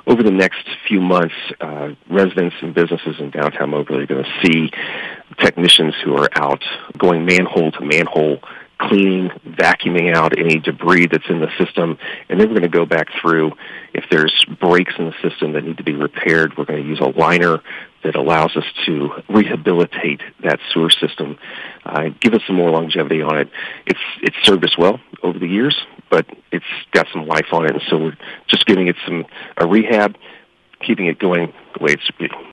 over the next few months, residents and businesses in downtown Mobile are going to see technicians who are out going manhole to manhole, cleaning, vacuuming out any debris that's in the system, and then we're going to go back through. If there's breaks in the system that need to be repaired, we're going to use a liner that allows us to rehabilitate that sewer system, give us some more longevity on it. It's served us well over the years, but it's got some life on it, and so we're just giving it a rehab, keeping it going the way it should be.